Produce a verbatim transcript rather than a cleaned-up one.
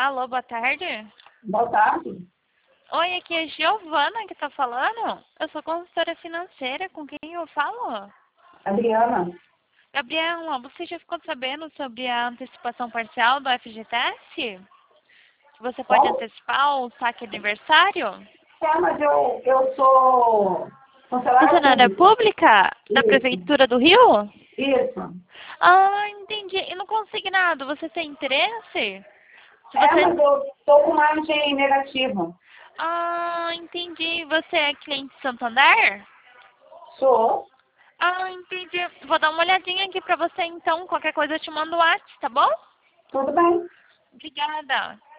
Alô, boa tarde. Boa tarde. Oi, aqui é Giovana que tá falando. Eu sou consultora financeira, com quem eu falo? Adriana. Gabriela, você já ficou sabendo sobre a antecipação parcial do F G T S? Que você pode Como? antecipar o saque aniversário? É, mas eu, eu sou funcionária Funcionária pública. pública da Isso. Prefeitura do Rio? Isso. Ah, entendi. E no consignado, você tem interesse? Se É, você... mas eu estou com margem negativa. Ah, entendi. Você é cliente Santander? Sou. Ah, entendi. Vou dar uma olhadinha aqui pra você então. Qualquer coisa eu te mando o WhatsApp, tá bom? Tudo bem. Obrigada.